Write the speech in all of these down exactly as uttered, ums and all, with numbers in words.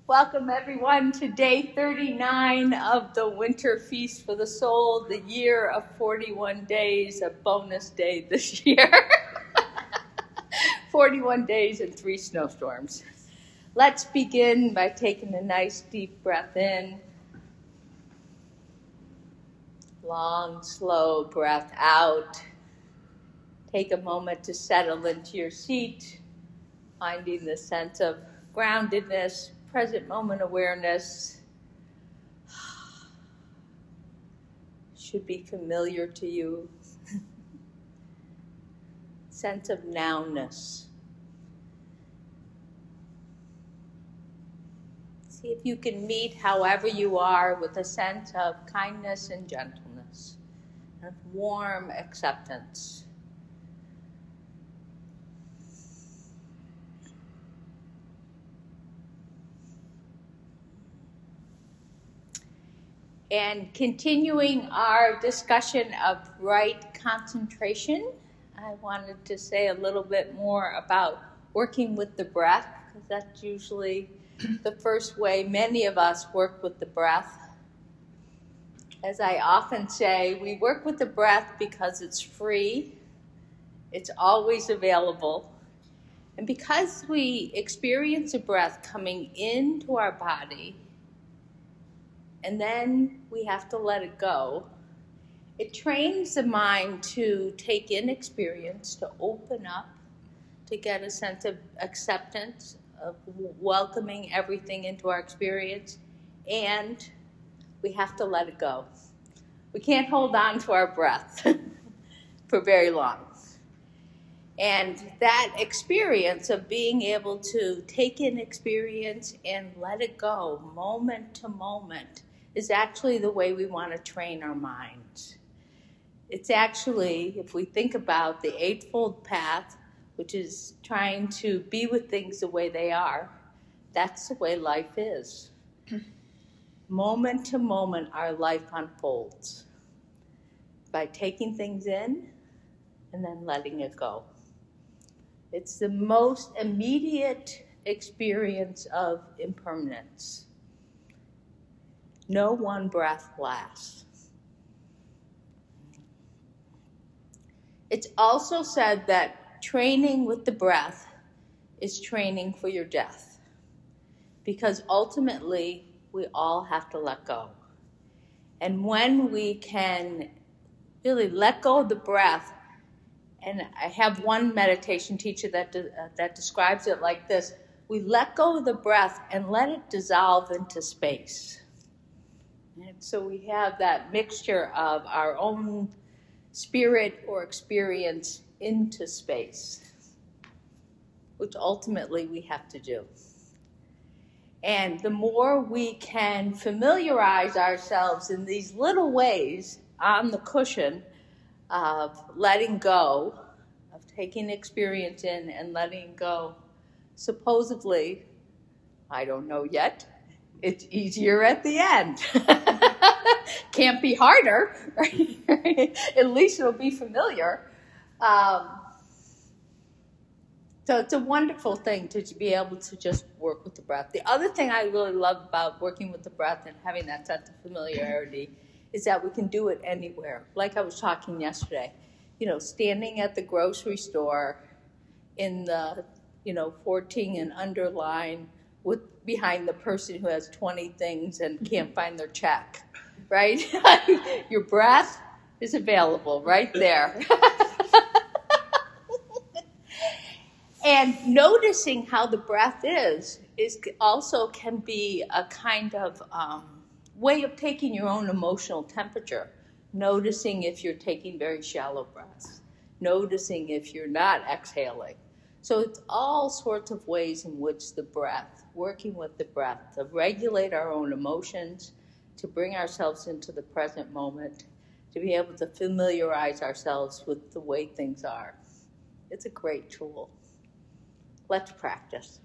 Welcome everyone to day thirty-nine of the Winter Feast for the Soul, the year of forty-one days, a bonus day this year. forty-one days and three snowstorms. Let's begin by taking a nice deep breath in. Long, slow breath out. Take a moment to settle into your seat, finding the sense of groundedness, present moment awareness. Should be familiar to you. Sense of nowness. See if you can meet however you are with a sense of kindness and gentleness, and warm acceptance. And continuing our discussion of right concentration, I wanted to say a little bit more about working with the breath, because that's usually the first way many of us work with the breath. As I often say, we work with the breath because it's free, it's always available, and because we experience a breath coming into our body, and then we have to let it go. It trains the mind to take in experience, to open up, to get a sense of acceptance, of welcoming everything into our experience, and we have to let it go. We can't hold on to our breath for very long. And that experience of being able to take in experience and let it go moment to moment is actually the way we want to train our minds. It's actually, if we think about the Eightfold Path, which is trying to be with things the way they are, that's the way life is. Moment to moment, our life unfolds by taking things in and then letting it go. It's the most immediate experience of impermanence. No one breath lasts. It's also said that training with the breath is training for your death, because ultimately we all have to let go. And when we can really let go of the breath, and I have one meditation teacher that de- uh, that describes it like this: we let go of the breath and let it dissolve into space. And so we have that mixture of our own spirit or experience into space, which ultimately we have to do. And the more we can familiarize ourselves in these little ways on the cushion of letting go, of taking experience in and letting go, supposedly, I don't know yet, it's easier at the end. Can't be harder, right? At least it'll be familiar. Um, so it's a wonderful thing to be able to just work with the breath. The other thing I really love about working with the breath and having that sense of familiarity is that we can do it anywhere. Like I was talking yesterday, you know, standing at the grocery store in the, you know, fourteen and under line with behind the person who has twenty things and can't find their check, right? Your breath is available right there. And noticing how the breath is, is also can be a kind of um, way of taking your own emotional temperature. Noticing if you're taking very shallow breaths. Noticing if you're not exhaling. So it's all sorts of ways in which the breath, working with the breath, to regulate our own emotions, to bring ourselves into the present moment, to be able to familiarize ourselves with the way things are. It's a great tool. Let's practice.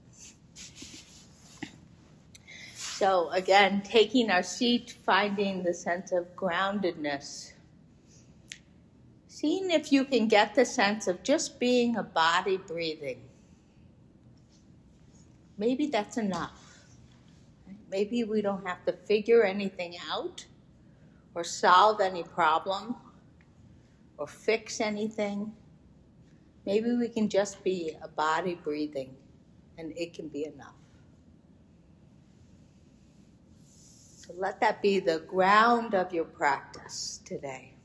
So again, taking our seat, finding the sense of groundedness. Seeing if you can get the sense of just being a body breathing. Maybe that's enough. Maybe we don't have to figure anything out or solve any problem or fix anything. Maybe we can just be a body breathing, and it can be enough. So let that be the ground of your practice today.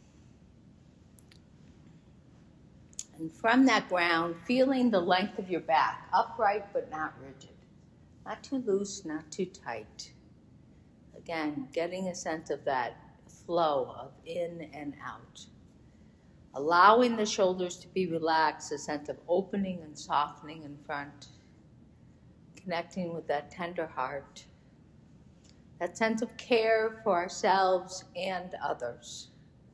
And from that ground, feeling the length of your back, upright but not rigid. Not too loose, not too tight. Again, getting a sense of that flow of in and out. Allowing the shoulders to be relaxed, a sense of opening and softening in front. Connecting with that tender heart. That sense of care for ourselves and others.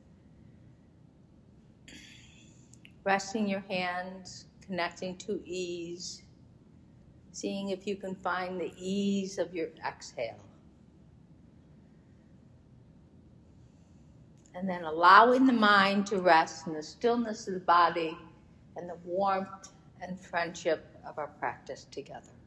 Resting your hands, connecting to ease. Seeing if you can find the ease of your exhale. And then allowing the mind to rest in the stillness of the body and the warmth and friendship of our practice together.